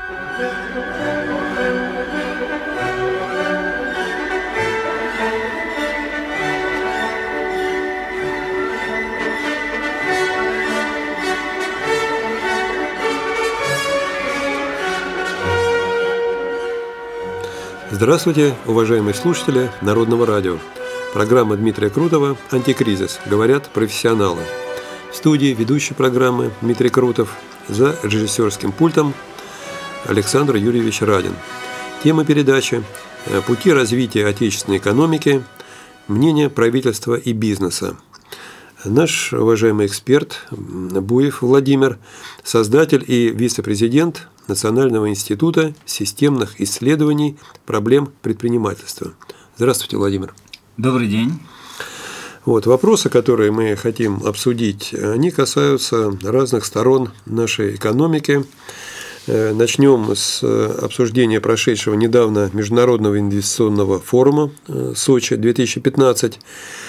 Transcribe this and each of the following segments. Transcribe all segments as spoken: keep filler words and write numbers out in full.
Здравствуйте, уважаемые слушатели Народного радио. Программа Дмитрия Крутова «Антикризис». Говорят профессионалы. В студии ведущий программы Дмитрий Крутов, за режиссерским пультом Александр Юрьевич Радин. Тема передачи «Пути развития отечественной экономики. Мнение правительства и бизнеса». Наш уважаемый эксперт Буев Владимир, создатель и вице-президент Национального института системных исследований проблем предпринимательства. Здравствуйте, Владимир. Добрый день. Вот, вопросы, которые мы хотим обсудить, они касаются разных сторон нашей экономики. Начнем с обсуждения прошедшего недавно Международного инвестиционного форума Сочи две тысячи пятнадцать.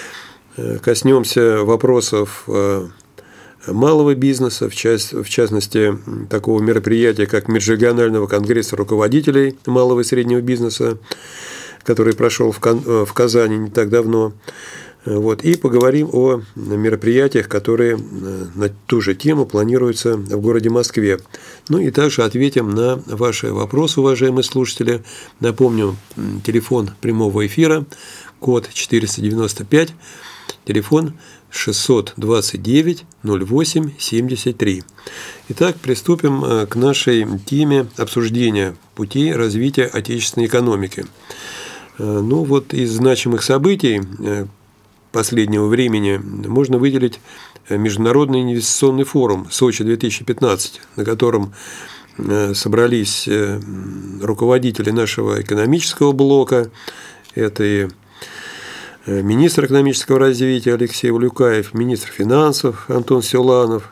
Коснемся вопросов малого бизнеса, в, част, в частности, такого мероприятия, как Межрегионального конгресса руководителей малого и среднего бизнеса, который прошел в, Кан, в Казани не так давно. Вот, и поговорим о мероприятиях, которые на ту же тему планируются в городе Москве. Ну и также ответим на ваши вопросы, уважаемые слушатели. Напомню, телефон прямого эфира, код четыреста девяносто пять, телефон шестьсот двадцать девять ноль восемь семьдесят три. Итак, приступим к нашей теме обсуждения путей развития отечественной экономики. Ну вот из значимых событий последнего времени можно выделить Международный инвестиционный форум Сочи две тысячи пятнадцать, на котором собрались руководители нашего экономического блока. Это и министр экономического развития Алексей Улюкаев, министр финансов Антон Силанов,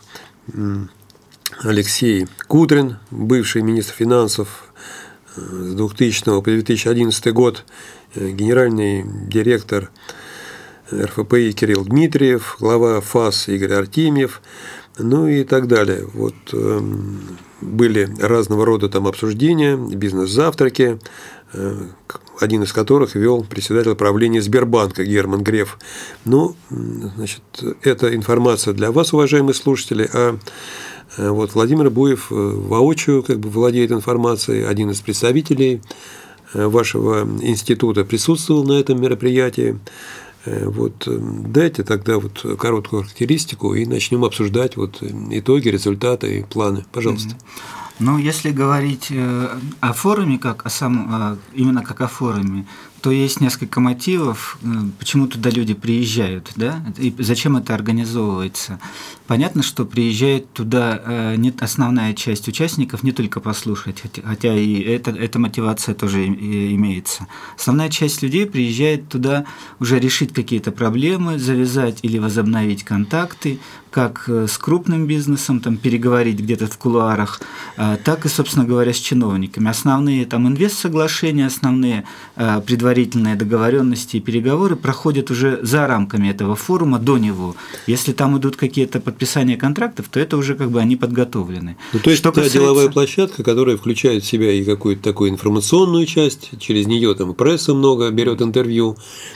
Алексей Кудрин, бывший министр финансов с двухтысячного по две тысячи одиннадцатый год, генеральный директор эр эф пэ и Кирилл Дмитриев, глава ФАС Игорь Артемьев, ну и так далее. Вот были разного рода там обсуждения, бизнес-завтраки, один из которых вел председатель правления Сбербанка Герман Греф. Ну, значит, это информация для вас, уважаемые слушатели, а вот Владимир Буев воочию как бы владеет информацией, один из представителей вашего института присутствовал на этом мероприятии. Вот, дайте тогда вот короткую характеристику и начнем обсуждать вот итоги, результаты и планы. Пожалуйста. Ну, если говорить о форуме, как о сам, именно как о форуме, то есть несколько мотивов, почему туда люди приезжают, да, и зачем это организовывается. Понятно, что приезжает туда не основная часть участников не только послушать, хотя и это, эта мотивация тоже имеется. Основная часть людей приезжает туда уже решить какие-то проблемы, завязать или возобновить контакты, как с крупным бизнесом, там, переговорить где-то в кулуарах, так и, собственно говоря, с чиновниками. Основные там инвестсоглашения, основные предварительные договоренности и переговоры проходят уже за рамками этого форума, до него. Если там идут какие-то подписания контрактов, то это уже как бы они подготовлены. Ну, то есть Что та касается... деловая площадка, которая включает в себя и какую-то такую информационную часть, через нее там пресса много берет интервью,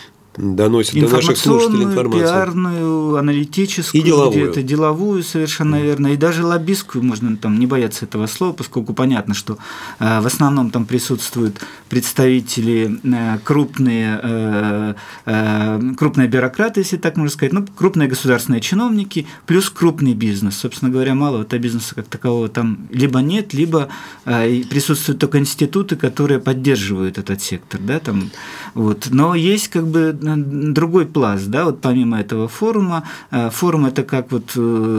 доносит до наших слушателей информацию. Пиарную, аналитическую, и деловую. Где-то деловую, совершенно mm. верно, и даже лоббистскую, можно там не бояться этого слова, поскольку понятно, что э, в основном там присутствуют представители э, крупные, э, э, крупные бюрократы, если так можно сказать, ну, крупные государственные чиновники, плюс крупный бизнес. Собственно говоря, малого-то бизнеса как такового там либо нет, либо э, присутствуют только институты, которые поддерживают этот сектор, да, там, вот. Но есть как бы другой пласт, да, вот помимо этого форума. Форум – это как вот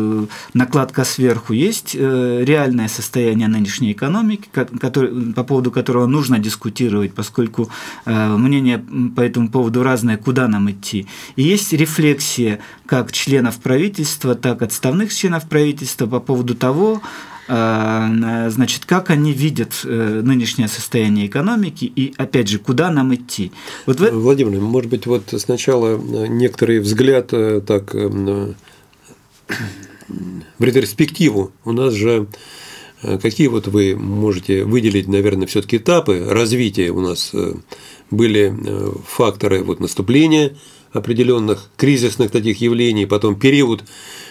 накладка сверху. Есть реальное состояние нынешней экономики, который, по поводу которого нужно дискутировать, поскольку мнения по этому поводу разные, куда нам идти. И есть рефлексия как членов правительства, так и отставных членов правительства по поводу того, значит, как они видят нынешнее состояние экономики и, опять же, куда нам идти. Вот в... Владимир, может быть, вот сначала некоторый взгляд так в ретроспективу. У нас же Какие вот вы можете выделить, наверное, все-таки этапы развития у нас были факторы вот наступления определенных кризисных таких явлений, потом период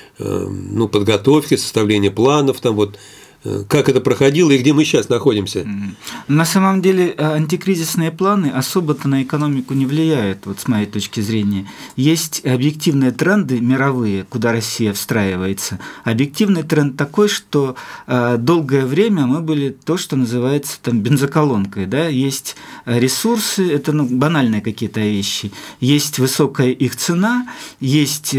ну, подготовки, составления планов, там вот как это проходило и где мы сейчас находимся? На самом деле антикризисные планы особо-то на экономику не влияют, вот с моей точки зрения. Есть объективные тренды мировые, куда Россия встраивается. Объективный тренд такой, что долгое время мы были то, что называется там бензоколонкой. Да? Есть ресурсы, это ну, банальные какие-то вещи, есть высокая их цена, есть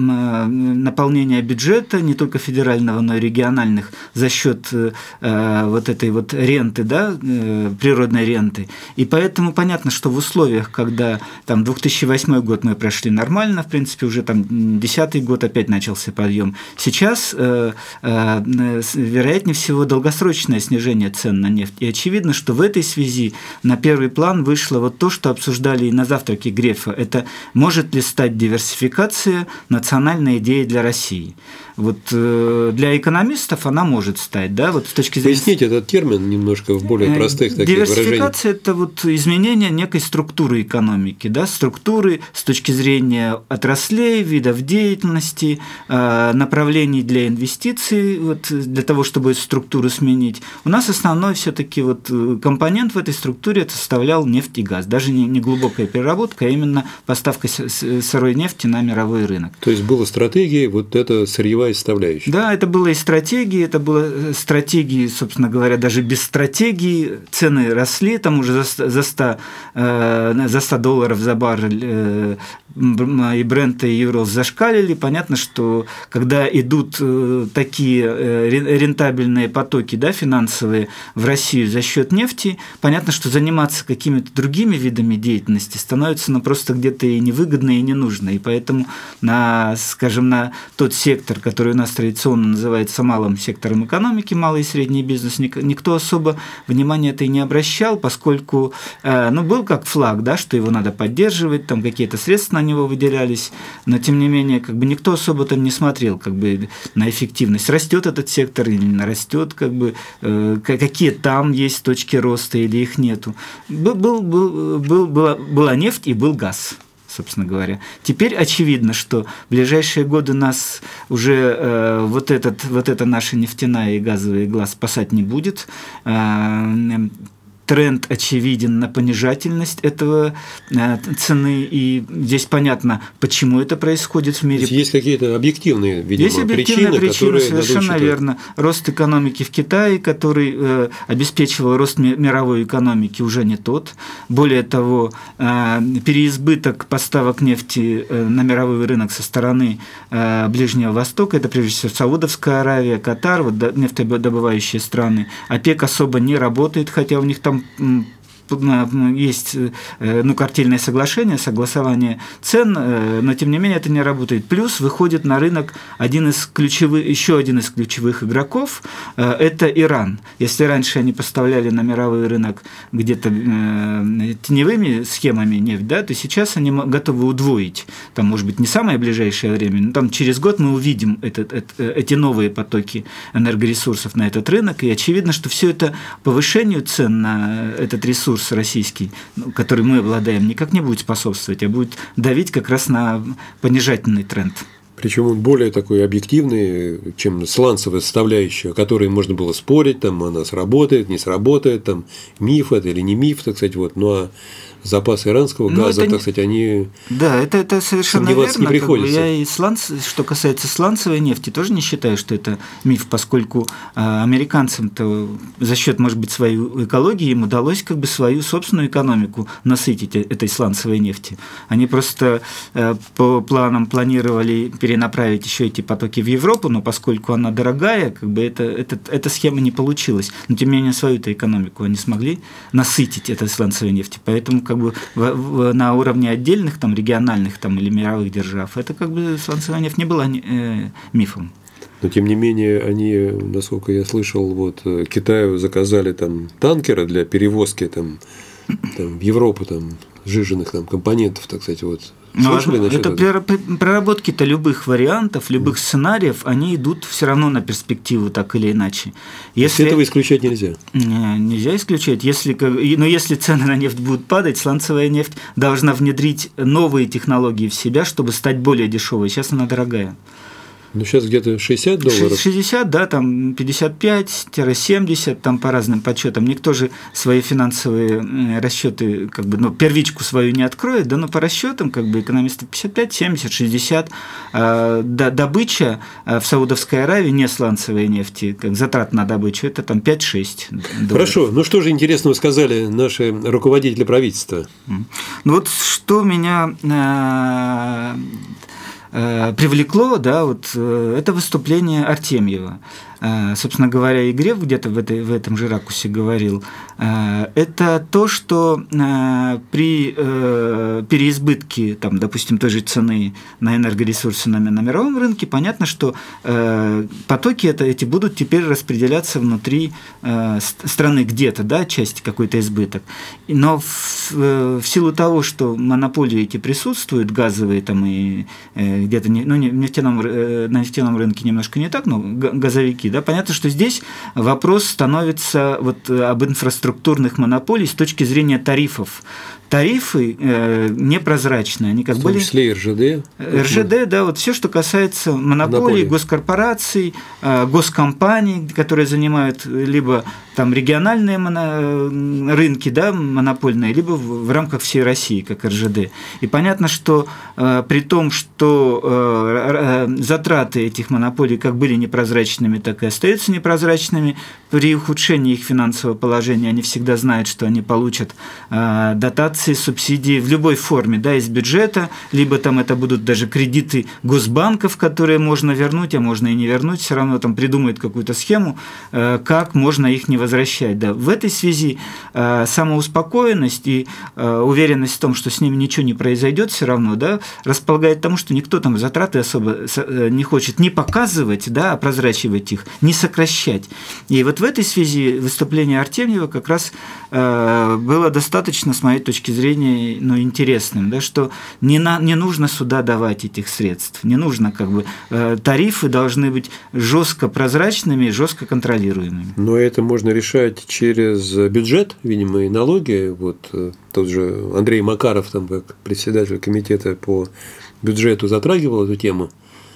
наполнение бюджета, не только федерального, но и региональных, за счет э, вот этой вот ренты, да, э, природной ренты. И поэтому понятно, что в условиях, когда там две тысячи восьмой год мы прошли нормально, в принципе, уже там две тысячи десятый год опять начался подъем. Сейчас, э, э, вероятнее всего, долгосрочное снижение цен на нефть. И очевидно, что в этой связи на первый план вышло вот то, что обсуждали и на завтраке Грефа. Это может ли стать диверсификация национальной идеей для России? Вот э, для экономистов она может стать, да, вот с точки зрения… Поясните этот термин немножко в более простых таких выражениях. Диверсификация – это вот изменение некой структуры экономики, да, структуры с точки зрения отраслей, видов деятельности, э, направлений для инвестиций, вот, для того, чтобы эту структуру сменить. У нас основной все-таки вот компонент в этой структуре это составлял нефть и газ, даже не, не глубокая переработка, а именно поставка сырой нефти на мировой рынок. То есть была стратегия, вот это сырьевая составляющая. Да, это было и стратегии, это было стратегии, собственно говоря, даже без стратегии цены росли, там уже за, за, сто, э, за сто долларов за баррель э, и Брент, и Уралс зашкалили. Понятно, что когда идут э, такие э, рентабельные потоки, да, финансовые в Россию за счет нефти, понятно, что заниматься какими-то другими видами деятельности становится ну, просто где-то и невыгодно, и не нужно. И поэтому на, скажем, на тот сектор, который который у нас традиционно называется малым сектором экономики, малый и средний бизнес, никто особо внимания это и не обращал, поскольку ну, был как флаг, да, что его надо поддерживать, там какие-то средства на него выделялись, но тем не менее как бы никто особо там не смотрел как бы, на эффективность, растет этот сектор или не растет, как бы, какие там есть точки роста или их нету. Был, был, был, был, была, была нефть и был газ. Собственно говоря. Теперь очевидно, что в ближайшие годы нас уже э, вот, этот, вот эта наша нефтяная и газовая игла спасать не будет. Э, тренд очевиден на понижательность этого э, цены, и здесь понятно, почему это происходит в мире. Есть, есть какие-то объективные, видимо, есть объективные причины, причины, которые совершенно верно. Рост экономики в Китае, который э, обеспечивал рост мировой экономики, уже не тот. Более того, э, переизбыток поставок нефти э, на мировой рынок со стороны э, Ближнего Востока, это прежде всего Саудовская Аравия, Катар, вот, нефтедобывающие страны. ОПЕК особо не работает, хотя у них там есть ну, картельное соглашение, согласование цен, но тем не менее это не работает. Плюс выходит на рынок один из ключевых, еще один из ключевых игроков – это Иран. Если раньше они поставляли на мировой рынок где-то теневыми схемами нефть, да, то сейчас они готовы удвоить. Там, может быть, не самое ближайшее время, но там через год мы увидим этот, это, эти новые потоки энергоресурсов на этот рынок, и очевидно, что все это повышению цен на этот ресурс российский, который мы обладаем, никак не будет способствовать, а будет давить как раз на понижательный тренд. Причем он более такой объективный, чем сланцевая составляющая, о которой можно было спорить, там она сработает, не сработает, там миф это или не миф, так сказать, вот. Ну а запасы иранского газа, так не... сказать, они… Да, это, это совершенно верно. Не приходится. Как бы я и сланц... Что касается сланцевой нефти, тоже не считаю, что это миф, поскольку а, американцам-то за счет, может быть, своей экологии им удалось как бы свою собственную экономику насытить этой сланцевой нефти. Они просто а, по планам планировали перенаправить еще эти потоки в Европу, но поскольку она дорогая, как бы это, это, эта схема не получилась. Но тем не менее свою-то экономику они смогли насытить этой сланцевой нефти. Поэтому как бы в, в, на уровне отдельных там, региональных там, или мировых держав это как бы сланцевая нефть не была э, мифом. Но тем не менее они, насколько я слышал, вот Китаю заказали там танкеры для перевозки там там, в Европу там, сжиженных там, компонентов, так сказать, вот. Ну, это проработки-то любых вариантов, любых mm. сценариев, они идут все равно на перспективу, так или иначе. Если этого исключать нельзя? Нельзя исключать. Если, но если цены на нефть будут падать, сланцевая нефть должна внедрить новые технологии в себя, чтобы стать более дешевой. Сейчас она дорогая. Ну, сейчас где-то шестьдесят долларов. шестьдесят, да, там пятьдесят пять - семьдесят, там по разным подсчетам. Никто же свои финансовые расчеты, как бы, ну, первичку свою не откроет, да, но по расчетам, как бы, экономисты пятьдесят пять, семьдесят, шестьдесят. А, да, добыча в Саудовской Аравии не сланцевой нефти, как затрат на добычу, это там пять-шесть долларов. Хорошо, ну что же интересного сказали наши руководители правительства? Ну вот что меня привлекло, да, вот это выступление Артемьева. Собственно говоря, и Греф где-то в, этой, в этом же ракурсе говорил, это то, что при переизбытке, там, допустим, той же цены на энергоресурсы на, на мировом рынке, понятно, что потоки это, эти будут теперь распределяться внутри страны где-то, да, часть какой-то избыток. Но в, в силу того, что монополии эти присутствуют, газовые там и где-то, ну, в нефтяном, на нефтяном рынке немножко не так, но газовики, да, понятно, что здесь вопрос становится вот об инфраструктурных монополиях с точки зрения тарифов. Тарифы э, непрозрачные, они как в том были... числе РЖД. РЖД, да, вот все, что касается монополий, монополии. Госкорпораций, э, госкомпаний, которые занимают либо там региональные моно... рынки, да, монопольные, либо в, в рамках всей России, как РЖД. И понятно, что э, при том, что э, э, затраты этих монополий как были непрозрачными, так и остаются непрозрачными, при ухудшении их финансового положения они всегда знают, что они получат э, дотации, субсидии в любой форме, да, из бюджета, либо там это будут даже кредиты госбанков, которые можно вернуть, а можно и не вернуть, все равно там придумают какую-то схему, как можно их не возвращать. Да. В этой связи самоуспокоенность и уверенность в том, что с ними ничего не произойдет, все равно, да, располагает к тому, что никто там затраты особо не хочет не показывать, да, а прозрачивать их, не сокращать. И вот в этой связи выступление Артемьева как раз было достаточно, с моей точки зрения, ну, интересным, да, что не, на, не нужно сюда давать этих средств, не нужно, как бы, э, тарифы должны быть жестко прозрачными, жестко контролируемыми. Но это можно решать через бюджет, видимо, и налоги. Вот тот же Андрей Макаров, там, как председатель комитета по бюджету, затрагивал эту тему.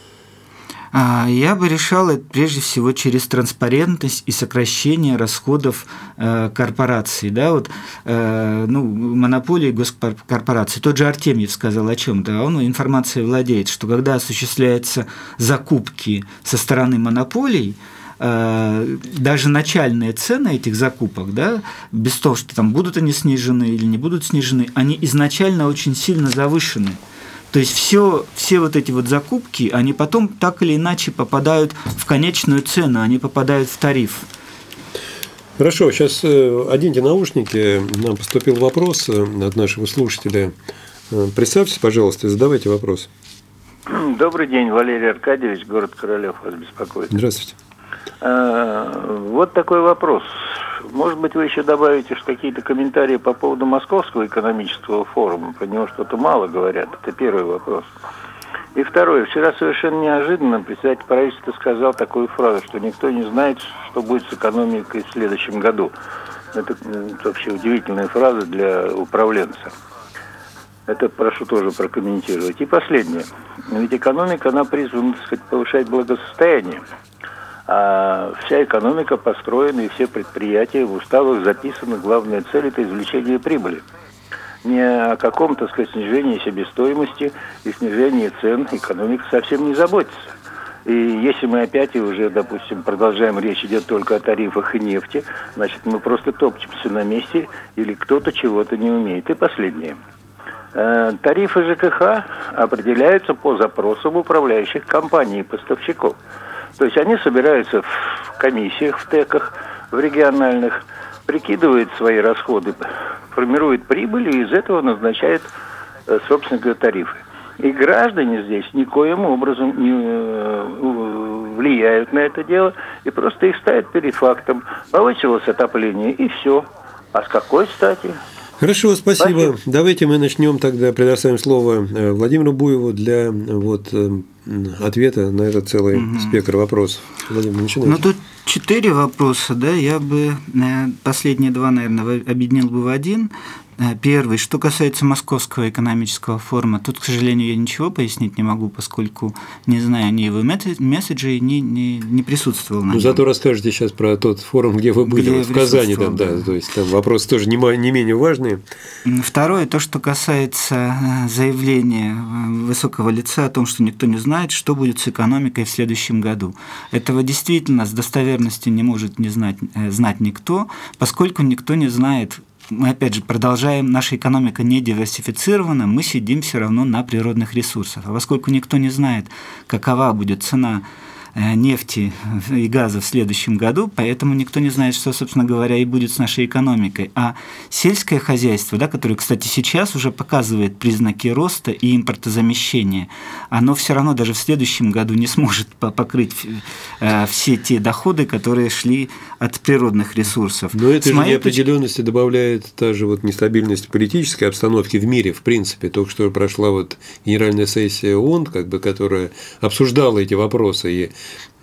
Я бы решал это прежде всего через транспарентность и сокращение расходов э, корпораций. Да, вот, э, ну, монополии госкорпораций. Тот же Артемьев сказал о чем-то, он информацией владеет, что когда осуществляются закупки со стороны монополий, э, даже начальные цены этих закупок, да, без того, что там будут они снижены или не будут снижены, они изначально очень сильно завышены. То есть все, все вот эти вот закупки, они потом так или иначе попадают в конечную цену, они попадают в тариф. Хорошо, сейчас оденьте наушники. Нам поступил вопрос от нашего слушателя. Представьтесь, пожалуйста, и задавайте вопрос. Добрый день, Валерий Аркадьевич, город Королёв вас беспокоит. Здравствуйте. Вот такой вопрос. Может быть, вы еще добавите какие-то комментарии по поводу Московского экономического форума. Про него что-то мало говорят. Это первый вопрос. И второй. Вчера совершенно неожиданно председатель правительства сказал такую фразу, что никто не знает, что будет с экономикой в следующем году. Это, это вообще удивительная фраза для управленца. Это прошу тоже прокомментировать. И последнее. Ведь экономика, она призвана, так сказать, повышать благосостояние. А вся экономика построена, и все предприятия, в уставах записаны, главная цель – это извлечение прибыли. Не о каком-то, так сказать, снижении себестоимости и снижении цен экономика совсем не заботится. И если мы опять и уже, допустим, продолжаем, речь идет только о тарифах и нефти, значит, мы просто топчемся на месте или кто-то чего-то не умеет. И последнее. Тарифы ЖКХ определяются по запросам управляющих компаний и поставщиков. То есть они собираются в комиссиях, в ТЭКах, в региональных, прикидывают свои расходы, формируют прибыль и из этого назначают, собственно говоря, тарифы. И граждане здесь никоим образом не влияют на это дело и просто их ставят перед фактом. Повысилось отопление и все. А с какой стати? Хорошо, спасибо. Спасибо. Давайте мы начнем тогда, предоставим слово Владимиру Буеву для вот ответа на этот целый угу. спектр вопросов. Владимир, начинайте. Ну, тут четыре вопроса, да, я бы последние два, наверное, объединил бы в один. Первый, что касается Московского экономического форума, тут, к сожалению, я ничего пояснить не могу, поскольку не знаю ни его месседжей, ни, ни, не присутствовал на Ну, нем. Зато расскажите сейчас про тот форум, где вы были, где вот в Казани, там, да, да, то есть там вопросы тоже не, не менее важные. Второе, то, что касается заявления высокого лица о том, что никто не знает, что будет с экономикой в следующем году. Этого действительно с достоверностью не может не знать, знать никто, поскольку никто не знает. Мы, опять же, продолжаем, наша экономика не диверсифицирована, мы сидим все равно на природных ресурсах. А поскольку никто не знает, какова будет цена нефти и газа в следующем году, поэтому никто не знает, что, собственно говоря, и будет с нашей экономикой. А сельское хозяйство, да, которое, кстати, сейчас уже показывает признаки роста и импортозамещения, оно все равно даже в следующем году не сможет покрыть все те доходы, которые шли от природных ресурсов. Но это же неопределенности точки... добавляет та же вот нестабильность политической обстановки в мире, в принципе. Только что прошла вот генеральная сессия ООН, как бы, которая обсуждала эти вопросы, и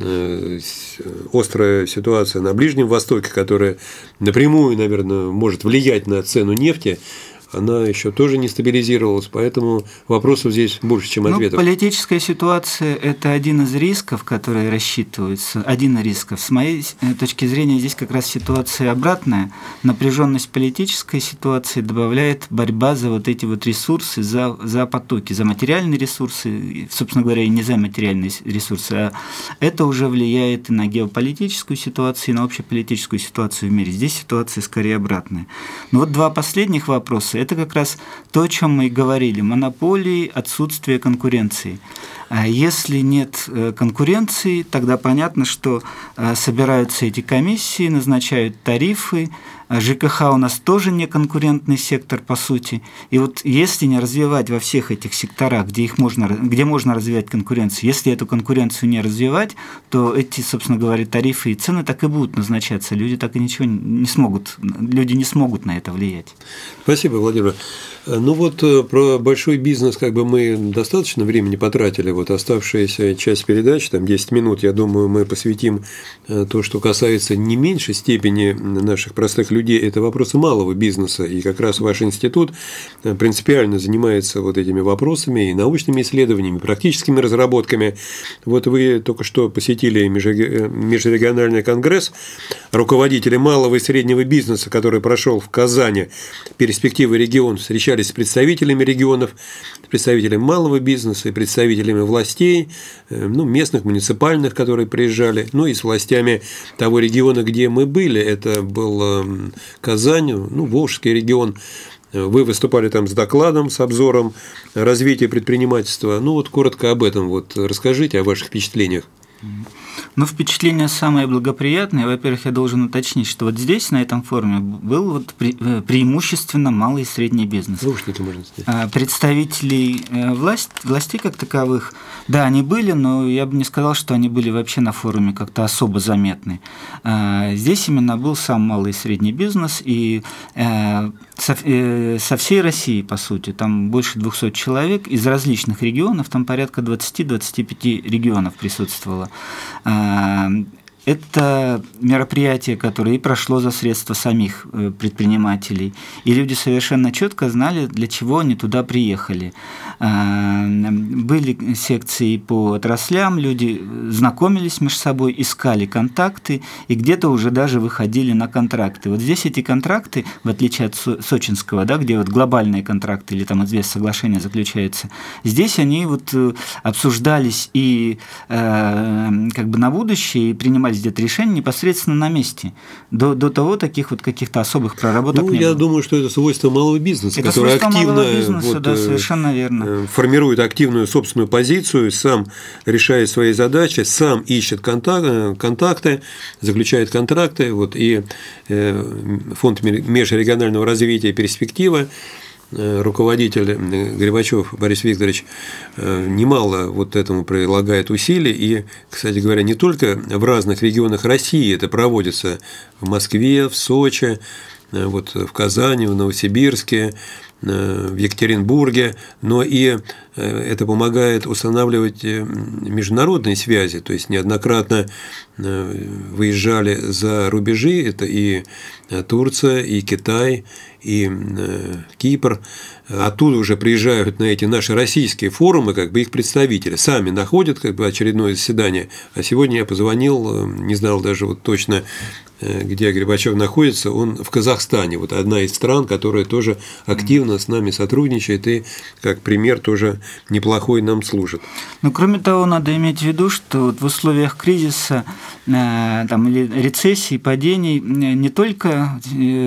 острая ситуация на Ближнем Востоке, которая напрямую, наверное, может влиять на цену нефти, она еще тоже не стабилизировалась, поэтому вопросов здесь больше, чем ответов. Ну, политическая ситуация – это один из рисков, которые рассчитываются, один из рисков. С моей точки зрения, здесь как раз ситуация обратная. Напряженность политической ситуации добавляет борьба за вот эти вот ресурсы, за, за потоки, за материальные ресурсы, собственно говоря, и не за материальные ресурсы, а это уже влияет и на геополитическую ситуацию, и на общеполитическую ситуацию в мире. Здесь ситуация скорее обратная. Но вот два последних вопроса. Это как раз то, о чем мы и говорили. Монополии, отсутствие конкуренции. Если нет конкуренции, тогда понятно, что собираются эти комиссии, назначают тарифы. ЖКХ у нас тоже не конкурентный сектор, по сути. И вот если не развивать во всех этих секторах, где, их можно, где можно развивать конкуренцию, если эту конкуренцию не развивать, то эти, собственно говоря, тарифы и цены так и будут назначаться. Люди так и ничего не смогут, люди не смогут на это влиять. Спасибо, Владимир. Ну вот про большой бизнес как бы мы достаточно времени потратили. Вот оставшаяся часть передачи, там десять минут, я думаю, мы посвятим то, что касается не меньшей степени наших простых людей, это вопросы малого бизнеса. И как раз ваш институт принципиально занимается вот этими вопросами и научными исследованиями, и практическими разработками. Вот вы только что посетили межрегиональный конгресс руководителей малого и среднего бизнеса, который прошел в Казани, перспективы региона, встречались с представителями регионов, представителями малого бизнеса и представителями властей, ну, местных, муниципальных, которые приезжали, ну и с властями того региона, где мы были. Это был Казань, ну, Волжский регион. Вы выступали там с докладом, с обзором развития предпринимательства. Ну, вот коротко об этом вот расскажите, о ваших впечатлениях. Ну, впечатление самое благоприятное. Во-первых, я должен уточнить, что вот здесь, на этом форуме, был вот пре- преимущественно малый и средний бизнес. Слушайте, можно сказать. Представителей власть, властей как таковых, да, они были, но я бы не сказал, что они были вообще на форуме как-то особо заметны. Здесь именно был сам малый и средний бизнес, и со, со всей России, по сути, там больше двухсот человек из различных регионов, там порядка двадцати-двадцати пяти регионов присутствовало. Это мероприятие, которое и прошло за средства самих предпринимателей, и люди совершенно четко знали, для чего они туда приехали. Были секции по отраслям, люди знакомились между собой, искали контакты и где-то уже даже выходили на контракты. Вот здесь эти контракты, в отличие от сочинского, да, где вот глобальные контракты или там известное соглашение заключается, здесь они вот обсуждались и как бы на будущее, и принимались где-то решения непосредственно на месте. До, до того таких вот каких-то особых проработок ну, не я было. думаю, что это свойство малого бизнеса, это который активно бизнеса, вот, да, совершенно верно. формирует активную собственную позицию, сам решает свои задачи, сам ищет контакты, контакты заключает контракты. Вот, и Фонд межрегионального развития «Перспектива» руководитель Горбачев Борис Викторович немало вот этому прилагает усилий. И, кстати говоря, не только в разных регионах России это проводится, в Москве, в Сочи, вот в Казани, в Новосибирске, в Екатеринбурге, но и это помогает устанавливать международные связи, то есть неоднократно выезжали за рубежи, это и Турция, и Китай, и Кипр. Оттуда уже приезжают на эти наши российские форумы, как бы их представители сами находят как бы очередное заседание. А сегодня я позвонил, не знал даже вот точно, где Горбачев находится, он в Казахстане. Вот одна из стран, которая тоже активно с нами сотрудничает и как пример тоже неплохой нам служит. Ну, кроме того, надо иметь в виду, что вот в условиях кризиса там, или рецессии, падений не только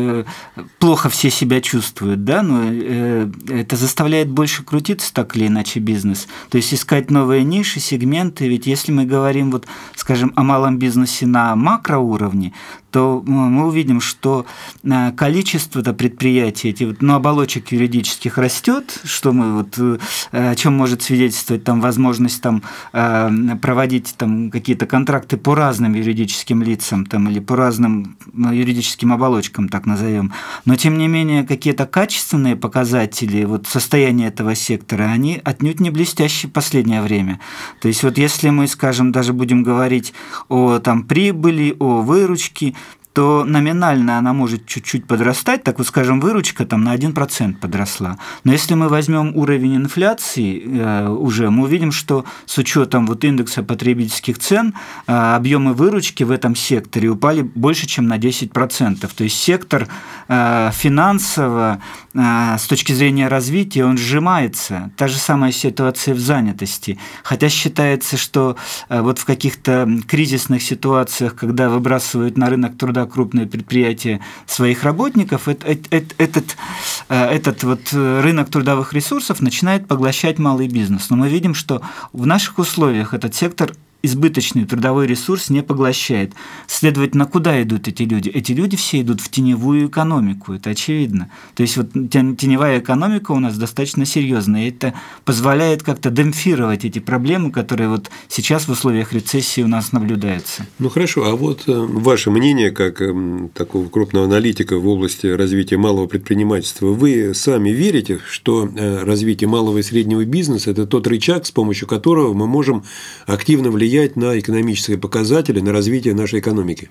плохо все себя чувствуют, да, но это заставляет больше крутиться так или иначе бизнес. То есть искать новые ниши, сегменты. Ведь если мы говорим, вот, скажем, о малом бизнесе на макроуровне, то мы увидим, что количество предприятий, эти, вот, ну, оболочек юридических растет, что мы, вот, о чем может свидетельствовать там, возможность там, проводить там, какие-то контракты по разным юридическим лицам там, или по разным юридическим оболочкам, так назовем. Но, тем не менее, какие-то качественные показатели вот, состояния этого сектора, они отнюдь не блестящие в последнее время. То есть, вот если мы, скажем, даже будем говорить о там, прибыли, о выручке, то номинально она может чуть-чуть подрастать, так вот, скажем, выручка там на один процент подросла. Но если мы возьмем уровень инфляции э, уже, мы увидим, что с учетом вот индекса потребительских цен э, объемы выручки в этом секторе упали больше, чем на десять процентов. То есть сектор э, финансово, э, с точки зрения развития, он сжимается. Та же самая ситуация в занятости. Хотя считается, что э, вот в каких-то кризисных ситуациях, когда выбрасывают на рынок труда крупные предприятия своих работников, этот, этот, этот вот рынок трудовых ресурсов начинает поглощать малый бизнес. Но мы видим, что в наших условиях этот сектор избыточный трудовой ресурс не поглощает. Следовательно, куда идут эти люди? Эти люди все идут в теневую экономику, это очевидно. То есть вот теневая экономика у нас достаточно серьезная, и это позволяет как-то демпфировать эти проблемы, которые вот сейчас в условиях рецессии у нас наблюдаются. Ну хорошо, а вот ваше мнение, как такого крупного аналитика в области развития малого предпринимательства, вы сами верите, что развитие малого и среднего бизнеса – это тот рычаг, с помощью которого мы можем активно влиять на экономические показатели, на развитие нашей экономики?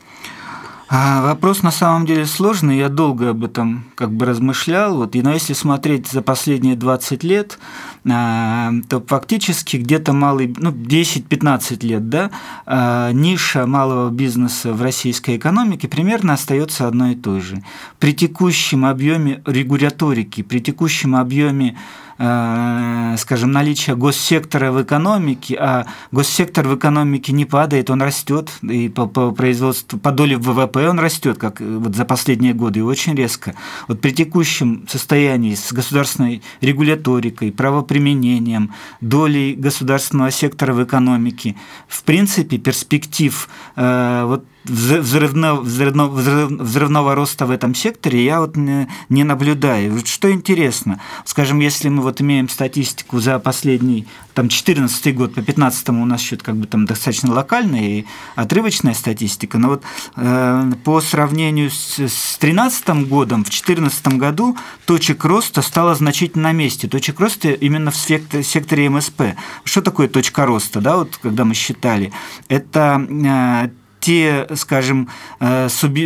Вопрос на самом деле сложный, я долго об этом как бы размышлял, вот, и, но если смотреть за последние двадцать лет, то фактически где-то малый, ну, десять-пятнадцать лет, да, ниша малого бизнеса в российской экономике примерно остается одной и той же. При текущем объеме регуляторики, при текущем объеме, скажем, наличия госсектора в экономике, а госсектор в экономике не падает, он растет, и по, по производству, по доле в ВВП он растет, как вот за последние годы, и очень резко. Вот при текущем состоянии с государственной регуляторикой, правоприменением, долей государственного сектора в экономике, в принципе, перспектив э, вот Взрывного, взрывного, взрывного роста в этом секторе я вот не, не наблюдаю. Что интересно, скажем, если мы вот имеем статистику за последний там четырнадцатый год, по пятнадцатому у нас счет как бы там достаточно локальная и отрывочная статистика, но вот э, по сравнению с тринадцатым годом, в четырнадцатом году точек роста стало значительно на месте. Точек роста именно в секторе эм эс пэ. Что такое точка роста, да, вот когда мы считали? Это э, те, скажем, те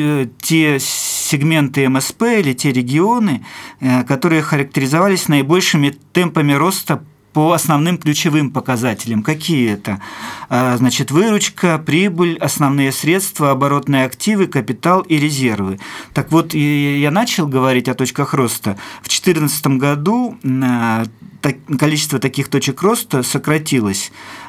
сегменты эм эс пэ или те регионы, которые характеризовались наибольшими темпами роста по основным ключевым показателям. Какие это? Значит, выручка, прибыль, основные средства, оборотные активы, капитал и резервы. Так вот, я начал говорить о точках роста. В две тысячи четырнадцатом году количество таких точек роста сократилось.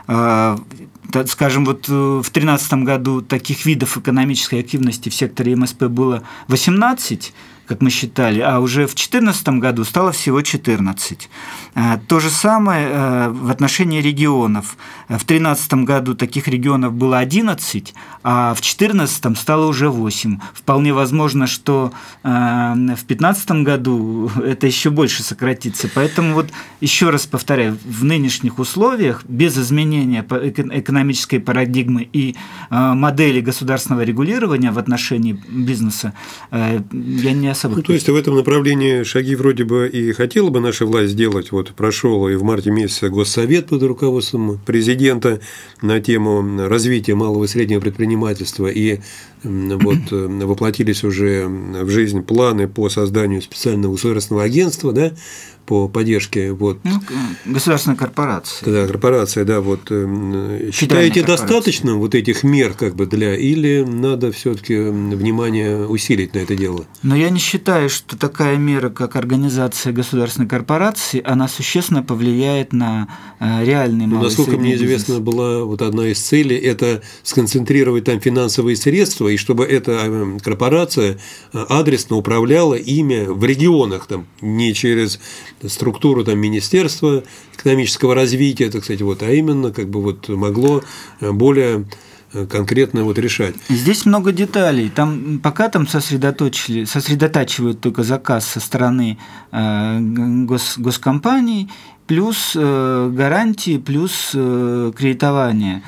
Скажем, вот в две тысячи тринадцатом году таких видов экономической активности в секторе эм эс пэ было восемнадцать, как мы считали, а уже в две тысячи четырнадцатом году стало всего четырнадцать. То же самое в отношении регионов. В две тысячи тринадцатом году таких регионов было одиннадцать, а в две тысячи четырнадцатом стало уже восемь. Вполне возможно, что в две тысячи пятнадцатом году это еще больше сократится. Поэтому вот еще раз повторяю, в нынешних условиях без изменения экономической парадигмы и модели государственного регулирования в отношении бизнеса я не особо... Ну, то есть в этом направлении шаги вроде бы и хотела бы наша власть сделать. Вот прошел и в марте месяце Госсовет под руководством президента на тему развития малого и среднего предпринимательства, и вот воплотились уже в жизнь планы по созданию специального государственного агентства, да, по поддержке вот, ну, государственной корпорации. Да, корпорация, да, вот считаете достаточным вот этих мер как бы для, или надо все-таки внимание усилить на это дело? Но я не считаю, что такая мера, как организация государственной корпорации, она существенно повлияет на реальный малый и средний бизнес. Насколько мне известно, была вот одна из целей – это сконцентрировать там финансовые средства, и чтобы эта корпорация адресно управляла ими в регионах, там, не через структуру там, Министерства экономического развития, так сказать, вот, а именно как бы вот могло более конкретно вот решать. Здесь много деталей. Там, пока там сосредоточили, сосредотачивают только заказ со стороны э, гос, госкомпаний, плюс э, гарантии, плюс э, кредитование.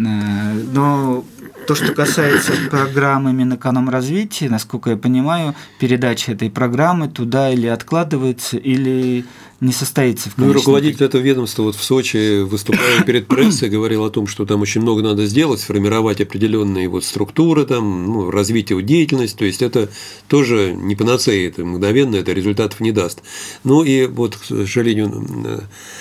Но то, что касается программы Минэкономразвития, насколько я понимаю, передача этой программы туда или откладывается, или не состоится в конечном. Ну, руководитель этого ведомства вот в Сочи, выступая перед прессой, говорил о том, что там очень много надо сделать, сформировать определенные вот структуры, там, ну, развитие деятельности, то есть это тоже не панацея, это мгновенно, это результатов не даст. Ну и вот, к сожалению,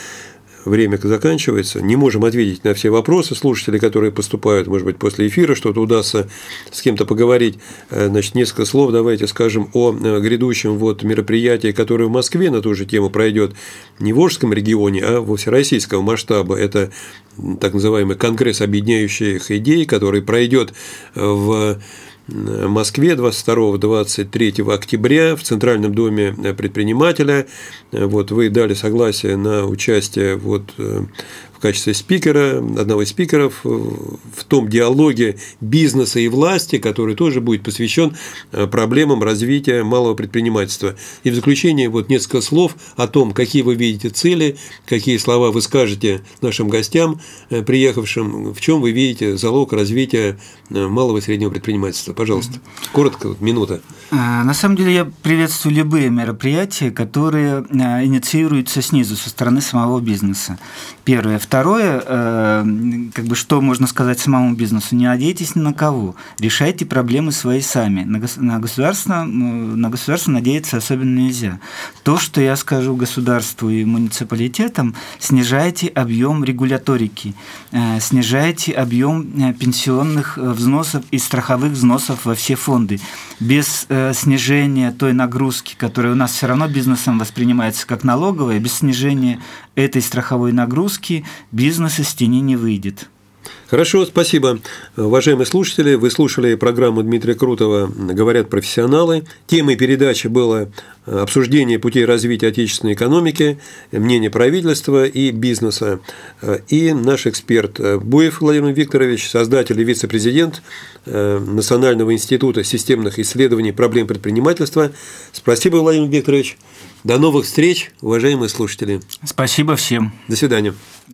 время заканчивается. Не можем ответить на все вопросы слушателей, которые поступают, может быть, после эфира, что-то удастся с кем-то поговорить. Значит, несколько слов давайте скажем о грядущем вот мероприятии, которое в Москве на ту же тему пройдет не в Волжском регионе, а во всероссийского масштаба. Это так называемый Конгресс объединяющих идей, который пройдет в в Москве двадцать второго — двадцать третьего октября в Центральном доме предпринимателя. Вот вы дали согласие на участие вот в качестве спикера, одного из спикеров в том диалоге бизнеса и власти, который тоже будет посвящен проблемам развития малого предпринимательства. И в заключение вот несколько слов о том, какие вы видите цели, какие слова вы скажете нашим гостям, приехавшим, в чем вы видите залог развития малого и среднего предпринимательства. Пожалуйста, коротко, минута. На самом деле я приветствую любые мероприятия, которые инициируются снизу, со стороны самого бизнеса. Первое. Второе, как бы, что можно сказать самому бизнесу? Не надейтесь ни на кого, решайте проблемы свои сами. На государство, на государство надеяться особенно нельзя. То, что я скажу государству и муниципалитетам, снижайте объем регуляторики, снижайте объем пенсионных взносов и страховых взносов во все фонды. Без снижения той нагрузки, которая у нас все равно бизнесом воспринимается как налоговая, без снижения этой страховой нагрузки бизнес из тени не выйдет. Хорошо, спасибо. Уважаемые слушатели, вы слушали программу Дмитрия Крутова «Говорят профессионалы». Темой передачи было обсуждение путей развития отечественной экономики, мнение правительства и бизнеса. И наш эксперт Буев Владимир Викторович, создатель и вице-президент Национального института системных исследований проблем предпринимательства. Спасибо, Владимир Викторович. До новых встреч, уважаемые слушатели. Спасибо всем. До свидания.